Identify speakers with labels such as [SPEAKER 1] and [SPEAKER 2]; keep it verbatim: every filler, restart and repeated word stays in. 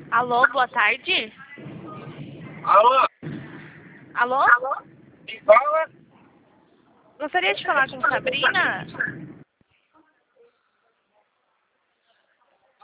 [SPEAKER 1] Alô, boa tarde.
[SPEAKER 2] Alô?
[SPEAKER 1] Alô?
[SPEAKER 2] Alô? Quem fala?
[SPEAKER 1] Gostaria de falar com Sabrina?